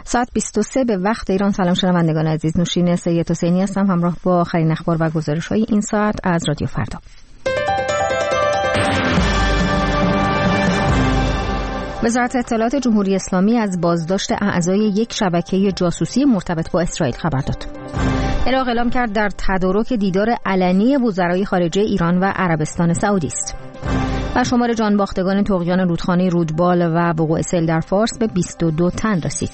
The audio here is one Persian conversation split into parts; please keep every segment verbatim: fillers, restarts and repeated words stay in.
ساعت بیست و سه به وقت ایران. سلام شنوندگان عزیز، نوشین سید حسینی هستم همراه با آخرین اخبار و گزارش‌های این ساعت از رادیو فردا. وزارت اطلاعات جمهوری اسلامی از بازداشت اعضای یک شبکه جاسوسی مرتبط با اسرائیل خبر داد. عراق اعلام کرد در تدارک دیدار علنی وزرای خارجه ایران و عربستان سعودی است. و شمار جانباختگان طغیان رودخانه رودبال و وقوع سیل در فارس به بیست و دو تن رسید.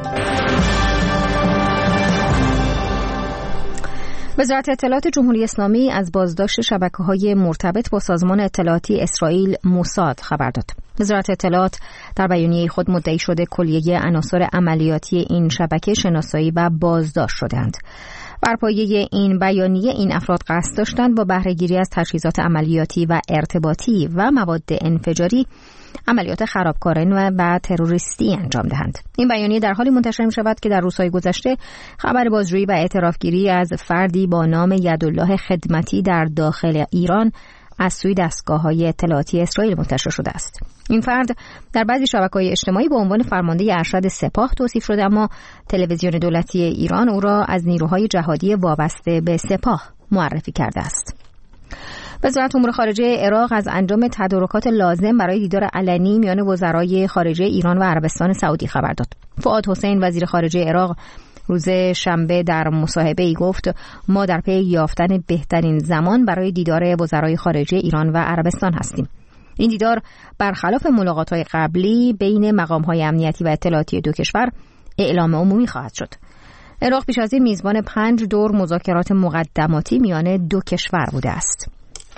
وزارت اطلاعات جمهوری اسلامی از بازداشت شبکه‌های مرتبط با سازمان اطلاعاتی اسرائیل موساد خبر داد. وزارت اطلاعات در بیانیه خود مدعی شده کلیه عناصر عملیاتی این شبکه شناسایی و بازداشت شدند. بر پایه این بیانیه این افراد قصد داشتند با بهره‌گیری از تجهیزات عملیاتی و ارتباطی و مواد انفجاری عملیات خرابکارانه و تروریستی انجام دهند. این بیانیه در حالی منتشر می شود که در روزهای گذشته خبر بازجویی و اعترافگیری از فردی با نام یدالله خدمتی در داخل ایران از سوی دستگاه‌های اطلاعاتی اسرائیل منتشر شده است. این فرد در بعضی شبکه‌های اجتماعی به عنوان فرمانده ارشد سپاه توصیف شده، اما تلویزیون دولتی ایران او را از نیروهای جهادی وابسته به سپاه معرفی کرده است. وزارت امور خارجه عراق از انجام تدارکات لازم برای دیدار علنی میان وزرای خارجه ایران و عربستان سعودی خبر داد. فؤاد حسین وزیر خارجه عراق روز شنبه در مصاحبه‌ای گفت ما در پی یافتن بهترین زمان برای دیدار وزرای خارجه ایران و عربستان هستیم. این دیدار برخلاف ملاقات‌های قبلی بین مقام‌های امنیتی و اطلاعاتی دو کشور اعلام عمومی خواهد شد. عراق پیش از این میزبان پنج دور مذاکرات مقدماتی میان دو کشور بوده است.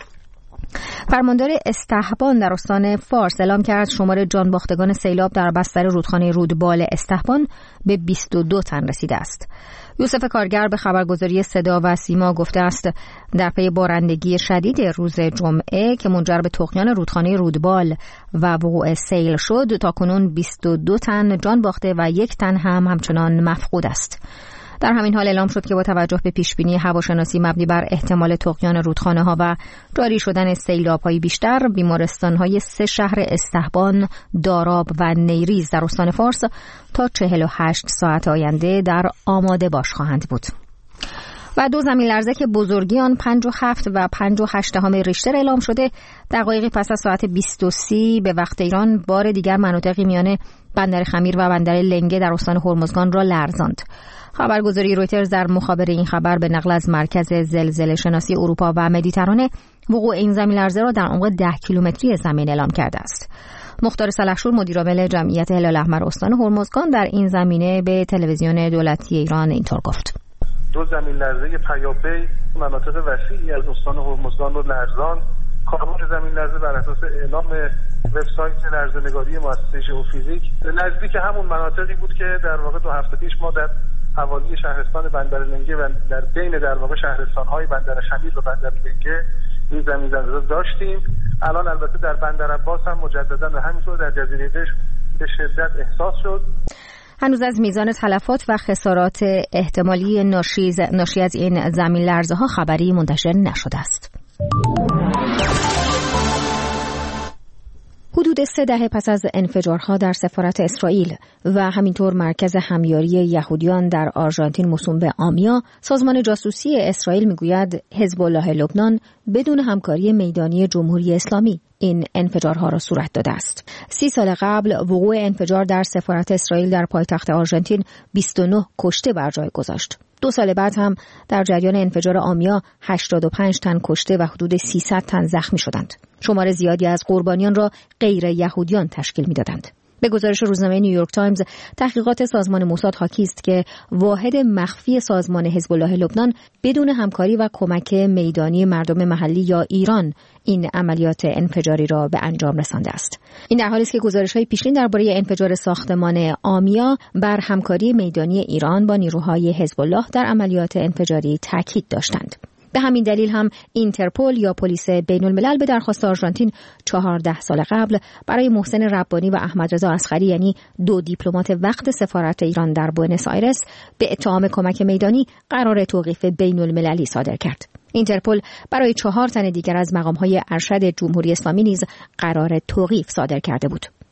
فرماندار استحبان در استان فارس اعلام کرد شمار جانباختگان سیلاب در بستر رودخانه رودبال استحبان به بیست و دو تن رسیده است. یوسف کارگر به خبرگزاری صدا و سیما گفته است در پی بارندگی شدید روز جمعه که منجر به طغیان رودخانه رودبال و وقوع سیل شد تاکنون بیست و دو تن جان باخته و یک تن هم همچنان مفقود است. در همین حال اعلام شد که با توجه به پیشبینی هواشناسی مبنی بر احتمال طغیان رودخانه‌ها و جاری شدن سیلاب‌های بیشتر، بیمارستان‌های سه شهر استحبان، داراب و نیریز در استان فارس تا چهل و هشت ساعت آینده در آماده باش خواهند بود. و دو زمین لرزه که بزرگی آن پنج و هفت و پنج و هشت دهم ریشتر اعلام شده دقایقی پس از ساعت بیست و سه به وقت ایران بار دیگر مناطقی میان بندر خمیر و بندر لنگه در استان هرمزگان را لرزاند. خبرگزاری رویترز در مخابره این خبر به نقل از مرکز زلزله شناسی اروپا و مدیترانه وقوع این زمین لرزه را در عمق ده کیلومتری زمین اعلام کرده است. مختار سلحشور مدیرعامل جمعیت هلال احمر استان هرمزگان در این زمینه به تلویزیون دولتی ایران اینطور گفت: دو زمین لرزه پیاپی مناطق وسیعی از استان هرمزگان رو لرزاند. کاربر زمین لرزه بر اساس اعلام وبسایت لرزه‌نگاری مؤسسه ژئوفیزیک نزدیک همون مناطقی بود که در واقع دو هفته پیش ما در حوالی شهرستان بندر لنگه و در بین در واقع شهرستان‌های بندر خمیر و بندر لنگه این زمین لرزه داشتیم. الان البته در بندر عباس هم مجددا و همینطور در جزیره قشم به شدت احساس شد. هنوز از میزان تلفات و خسارات احتمالی ناشی ناشی از این زمین لرزه‌ها خبری منتشر نشده است. حدود سه دهه پس از انفجارها در سفارت اسرائیل و همینطور مرکز همیاری یهودیان در آرژانتین موسوم به آمیا، سازمان جاسوسی اسرائیل میگوید حزب الله لبنان بدون همکاری میدانی جمهوری اسلامی این انفجارها را صورت داده است. سی سال قبل وقوع انفجار در سفارت اسرائیل در پایتخت آرژانتین بیست و نه کشته بر جای گذاشت. دو سال بعد هم در جریان انفجار آمیا هشتاد و پنج تن کشته و حدود سیصد تن زخمی شدند. شمار زیادی از قربانیان را غیر یهودیان تشکیل می‌دادند. به گزارش روزنامه نیویورک تایمز، تحقیقات سازمان موساد حاکی است که واحد مخفی سازمان حزب الله لبنان بدون همکاری و کمک میدانی مردم محلی یا ایران این عملیات انفجاری را به انجام رسانده است. این در حالی است که گزارش‌های پیشین درباره انفجار ساختمان آمیا بر همکاری میدانی ایران با نیروهای حزب الله در عملیات انفجاری تاکید داشتند. به همین دلیل هم اینترپل یا پلیس بین الملل به درخواست آرژانتین چهارده سال قبل برای محسن ربانی و احمد رضا اصغری، یعنی دو دیپلمات وقت سفارت ایران در بوئنوس آیرس، به اتهام کمک میدانی قرار توقیف بین المللی صادر کرد. اینترپل برای چهار تن دیگر از مقام‌های ارشد جمهوری اسلامی نیز قرار توقیف صادر کرده بود.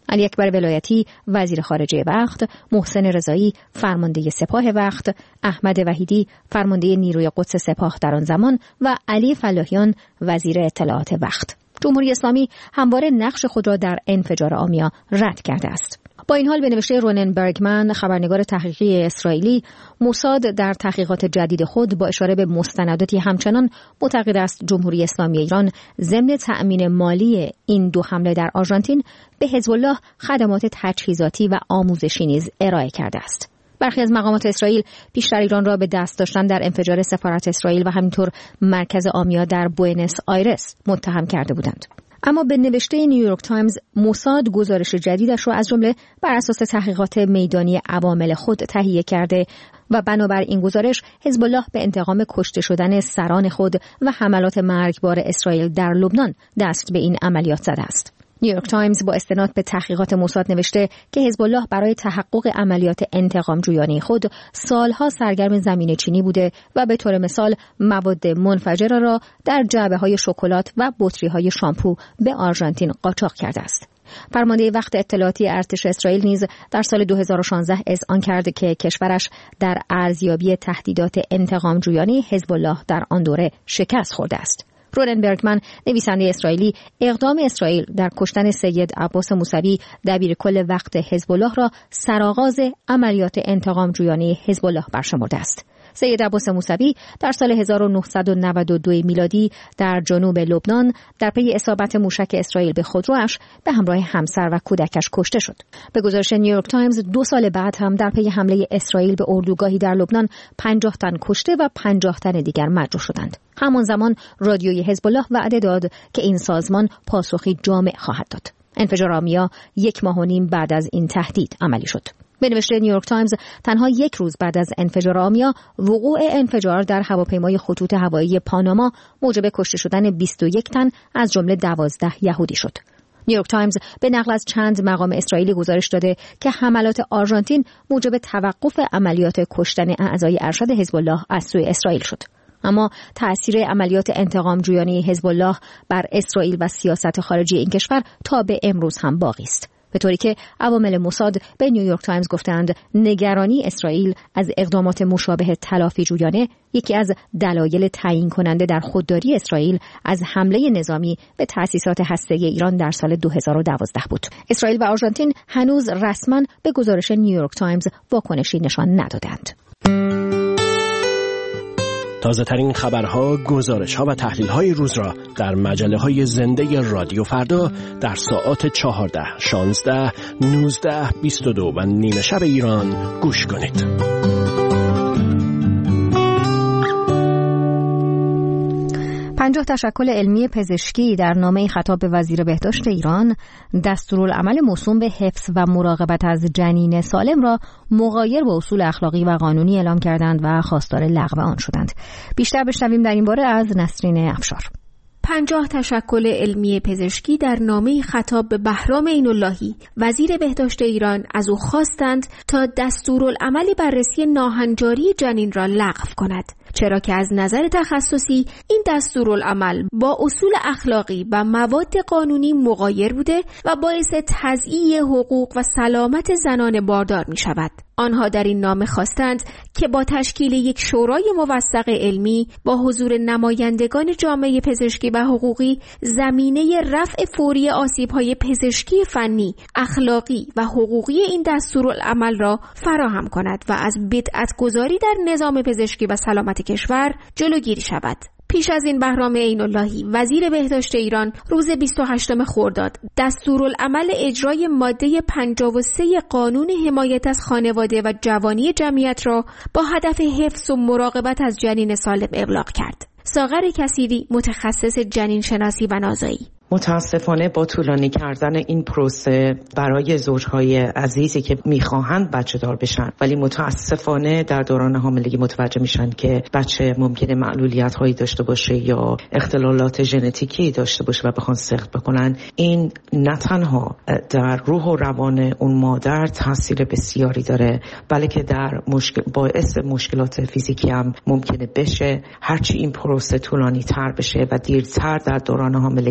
علی اکبر ولایتی وزیر خارجه وقت، محسن رضایی فرمانده سپاه وقت، احمد وحیدی فرمانده نیروی قدس سپاه در آن زمان و علی فلاحیان وزیر اطلاعات وقت. جمهوری اسلامی همواره نقش خود را در انفجار آمیا رد کرده است. با این حال به نوشته رونن برگمن خبرنگار تحقیقی اسرائیلی، موساد در تحقیقات جدید خود با اشاره به مستنداتی همچنان معتقد است جمهوری اسلامی ایران ضمن تأمین مالی این دو حمله در آرژانتین به حزب الله خدمات تجهیزاتی و آموزشی نیز ارائه کرده است. برخی از مقامات اسرائیل بیشتر ایران را به دست داشتن در انفجار سفارت اسرائیل و همینطور مرکز آمیا در بوئنوس آیرس متهم کرده بودند. اما به نوشته نیویورک تایمز، موساد گزارش جدیدش را از جمله بر اساس تحقیقات میدانی عوامل خود تهیه کرده و بنابر این گزارش حزب الله به انتقام کشته شدن سران خود و حملات مرگبار اسرائیل در لبنان دست به این عملیات زده است. نیویورک تایمز با استناد به تحقیقات موساد نوشته که حزب الله برای تحقق عملیات انتقام جویانه خود سالها سرگرم زمین چینی بوده و به طور مثال مواد منفجره را در جعبه‌های شکلات و بطری‌های شامپو به آرژانتین قاچاق کرده است. فرمانده وقت اطلاعاتی ارتش اسرائیل نیز در سال دو هزار و شانزده اذعان کرد که کشورش در ارزیابی تهدیدات انتقام جویانه حزب الله در آن دوره شکست خورده است. رونن برگمن نویسنده اسرائیلی اقدام اسرائیل در کشتن سید عباس موسوی دبیرکل وقت حزب الله را سرآغاز عملیات انتقام جویانه حزب الله برشمرده است. سید عباس موسوی در سال هزار و نهصد و نود و دو میلادی در جنوب لبنان در پی اصابت موشک اسرائیل به خودروش به همراه همسر و کودکش کشته شد. به گزارش نیویورک تایمز دو سال بعد هم در پی حمله اسرائیل به اردوگاهی در لبنان پنجاه تن کشته و پنجاه تن دیگر مجروح شدند. همان زمان رادیوی حزب الله وعده داد که این سازمان پاسخی جامع خواهد داد. انفجار آمیا یک ماه و نیم بعد از این تهدید عملی شد. به نوشته نیویورک تایمز تنها یک روز بعد از انفجار آمیا، وقوع انفجار در هواپیمای خطوط هوایی پاناما موجب کشته شدن بیست و یک تن از جمله دوازده یهودی شد. نیویورک تایمز به نقل از چند مقام اسرائیلی گزارش داده که حملات آرژانتین موجب توقف عملیات کشتن اعضای ارشد حزب الله از سوی اسرائیل شد. اما تأثیر عملیات انتقام جویانه حزب الله بر اسرائیل و سیاست خارجی این کشور تا به امروز هم باقی است، به طوری که عوامل موساد به نیویورک تایمز گفتند نگرانی اسرائیل از اقدامات مشابه تلافی جویانه یکی از دلایل تعیین کننده در خودداری اسرائیل از حمله نظامی به تأسیسات هسته‌ای ایران در سال دو هزار و دوازده بود. اسرائیل و آرژانتین هنوز رسما به گزارش نیویورک تایمز واکنشی نشان ندادند. تازه ترین خبرها، گزارش‌ها و تحلیل‌های روز را در مجله‌های زنده رادیو فردا در ساعات چهارده، شانزده، نوزده، بیست و دو و نیمه شب ایران گوش کنید. پنجاه تشکل علمی پزشکی در نامه خطاب به وزیر بهداشت ایران دستورالعمل موسوم به حفظ و مراقبت از جنین سالم را مغایر با اصول اخلاقی و قانونی اعلام کردند و خواستار لغو آن شدند. بیشتر بشنویم در این باره از نسرین افشار. پنجاه تشکل علمی پزشکی در نامه خطاب به بهرام عین‌اللهی وزیر بهداشت ایران از او خواستند تا دستورالعمل بررسی ناهنجاری جنین را لغو کند، چرا که از نظر تخصصی این دستورالعمل با اصول اخلاقی و مواد قانونی مغایر بوده و باعث تضییع حقوق و سلامت زنان باردار می شود. آنها در این نامه خواستند که با تشکیل یک شورای موثق علمی با حضور نمایندگان جامعه پزشکی و حقوقی زمینه رفع فوری آسیب‌های پزشکی فنی، اخلاقی و حقوقی این دستورالعمل را فراهم کند و از بدعت‌گذاری در نظام پزشکی و سلامت کشور جلوگیری شود. پیش از این بهرام عین‌اللهی وزیر بهداشت ایران روز بیست و هشتم خرداد دستورالعمل اجرای ماده پنجاه و سه قانون حمایت از خانواده و جوانی جمعیت را با هدف حفظ و مراقبت از جنین سالم ابلاغ کرد. ساغر کثیری، متخصص جنین شناسی و نازایی: متاسفانه با طولانی کردن این پروسه برای زوجهای عزیزی که میخواهند بچه دار بشن ولی متاسفانه در دوران حاملگی متوجه میشن که بچه ممکنه معلولیت هایی داشته باشه یا اختلالات ژنتیکی داشته باشه و بخوان سقط بکنن، این نه تنها در روح و روان اون مادر تاثیر بسیاری داره بلکه در مشکل باعث مشکلات فیزیکی هم ممکنه بشه. هرچی این پروسه طولانی تر بشه و دیرتر در دوران حاملگی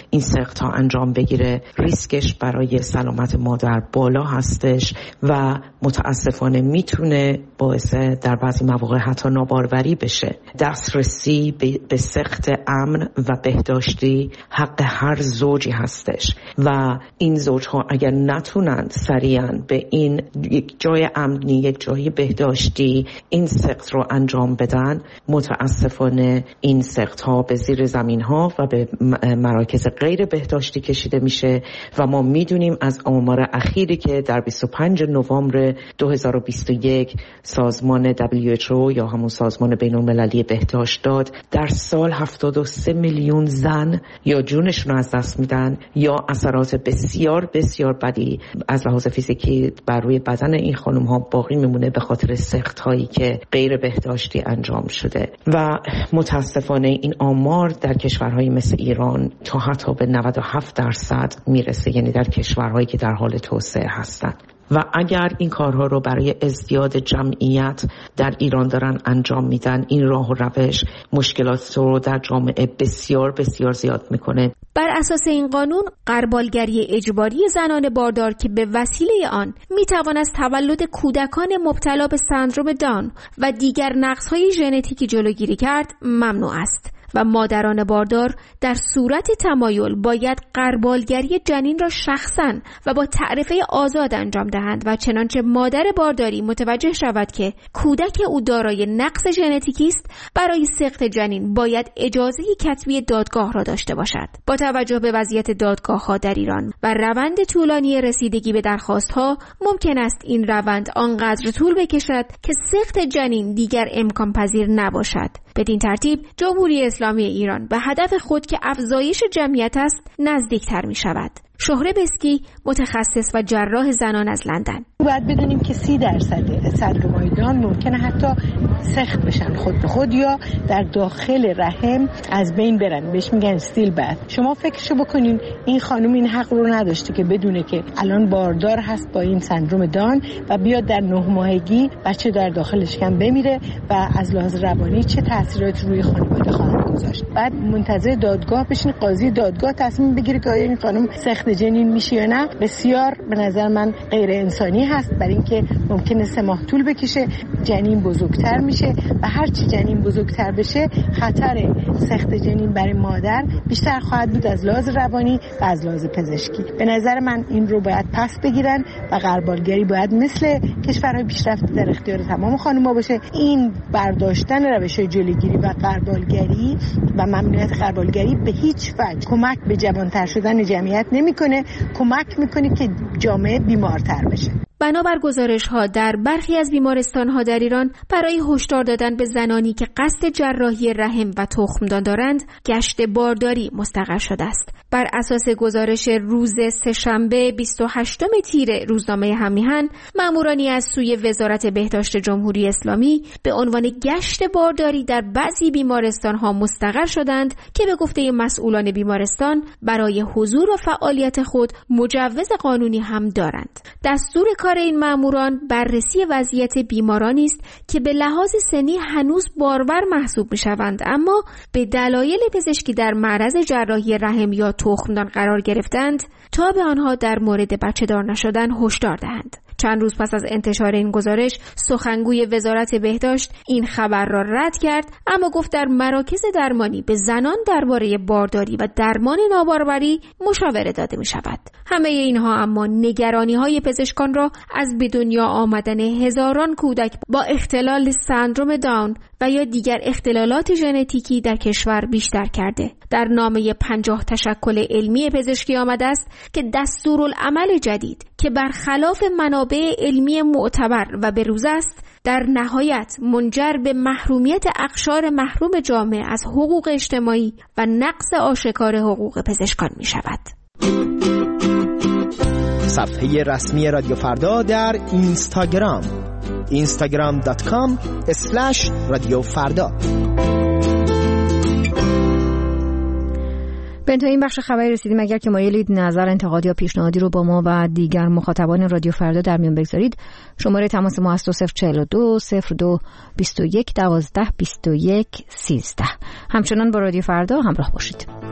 این سقط‌ها انجام بگیره ریسکش برای سلامت مادر بالا هستش و متاسفانه میتونه باعث در بعضی مواقع حتی ناباروری بشه. دسترسی به سقط امن و بهداشتی حق هر زوجی هستش و این زوجها اگر نتونند سریعا به این یک جای امنی، یک جای بهداشتی این سقط رو انجام بدن، متاسفانه این سقط ها به زیر زمین ها و به مراکز غیر بهداشتی کشیده میشه و ما میدونیم از آمار اخیری که در بیست و پنجم نوامبر دو هزار و بیست و یک سازمان دبلیو اچ او یا همون سازمان بین المللی بهداشت داد در سال هفتاد و سه میلیون زن یا جونشون رو از دست میدن یا اثرات بسیار بسیار بدی از لحاظ فیزیکی بر روی بدن این خانم ها باقی میمونه به خاطر سقط هایی که غیر بهداشتی انجام شده و متاسفانه این آمار در کشورهایی مثل ایران تا حتی به نود و هفت درصد میرسه، یعنی در کشورهایی که در حال توسعه هستند. و اگر این کارها رو برای ازدیاد جمعیت در ایران دارن انجام میدن، این راه و روش مشکلات رو در جامعه بسیار بسیار زیاد میکنه. بر اساس این قانون غربالگری اجباری زنان باردار که به وسیله آن میتوان از تولد کودکان مبتلا به سندروم داون و دیگر نقص‌های ژنتیکی جلوگیری کرد ممنوع است و مادران باردار در صورت تمایل باید غربالگری جنین را شخصاً و با تعرفه آزاد انجام دهند و چنانچه مادر بارداری متوجه شود که کودک او دارای نقص ژنتیکی است، برای سقط جنین باید اجازه کتبی دادگاه را داشته باشد. با توجه به وضعیت دادگاه‌ها در ایران و روند طولانی رسیدگی به درخواست‌ها، ممکن است این روند آنقدر طول بکشد که سقط جنین دیگر امکان پذیر نباشد. بدین ترتیب جمهوری اسلامی ایران به هدف خود که افزایش جمعیت است نزدیکتر می شود. شهره بسکی، متخصص و جراح زنان از لندن: باید بدونیم که سی درصد سندروم‌های داون ممکنه حتی سخت بشن خود به خود یا در داخل رحم از بین برن، بهش میگن استیل بث. شما فکرشو بکنین این خانم این حق رو نداشته که بدونه که الان باردار هست با این سندروم داون و بیاد در نه ماهگی بچه در داخل شکم بمیره و از لحاظ روانی چه تاثیراتی روی خانواده خواهد گذاشت. بعد منتظر دادگاه بشین، قاضی دادگاه تصمیم بگیره که آیا این خانم سخت جنین میشه یا نه. بسیار به نظر من غیر انسانی هست، برای اینکه ممکنه سه ماه طول بکشه، جنین بزرگتر میشه و هر چی جنین بزرگتر بشه خطر سخت جنین برای مادر بیشتر خواهد بود از لحاظ روانی و از لحاظ پزشکی. به نظر من این رو باید پس بگیرن و غربالگری باید مثل کشورهای پیشرفته در اختیار تمام خانم‌ها باشه. این برداشتن روش‌های جلوگیری و غربالگری و ممنوعیت غربالگری به هیچ وجه کمک به جوان‌تر شدن جمعیت نمی‌کنه، کمک می‌کنه که جامعه بیمارتر بشه. بنابر گزارش‌ها در برخی از بیمارستان‌ها در ایران برای هشدار دادن به زنانی که قصد جراحی رحم و تخمدان دارند، گشت بارداری مستقر شده است. بر اساس گزارش روز سه‌شنبه بیست و هشتم تیر روزنامه هم‌میهن، مامورانی از سوی وزارت بهداشت جمهوری اسلامی به عنوان گشت بارداری در بعضی بیمارستان‌ها مستقر شدند که به گفته مسئولان بیمارستان برای حضور و فعالیت خود مجوز قانونی هم دارند. دستور کار این ماموران بررسی وضعیت بیمارانی است که به لحاظ سنی هنوز بارور محسوب می‌شوند، اما به دلایل پزشکی در معرض جراحی رحم یا تخمدان قرار گرفتند تا به آنها در مورد بچه‌دار نشدن هشدار دهند. چند روز پس از انتشار این گزارش، سخنگوی وزارت بهداشت این خبر را رد کرد، اما گفت در مراکز درمانی به زنان درباره بارداری و درمان ناباروری مشاوره داده می شود. همه اینها اما نگرانی های پزشکان را از به دنیا آمدن هزاران کودک با اختلال سندروم داون و یا دیگر اختلالات ژنتیکی در کشور بیشتر کرده. در نامه پنجاه تشکل علمی پزشکی آمده است که دستورالعمل جدید که برخلاف منابع علمی معتبر و بروز است، در نهایت منجر به محرومیت اقشار محروم جامعه از حقوق اجتماعی و نقض آشکار حقوق پزشکان می شود. صفحه رسمی رادیو فردا در اینستاگرام اینستاگرام دات کام اسلش رادیو فردا. به انتهای این بخش خبری رسیدیم. اگر که مایلید نظر، انتقاد یا پیشنهادی رو با ما و دیگر مخاطبان رادیو فردا در میان بگذارید، شماره تماس ما است صفر چهل و دو صفر دو بیست و یک دوازده بیست و یک سیزده. همچنان با رادیو فردا همراه باشید.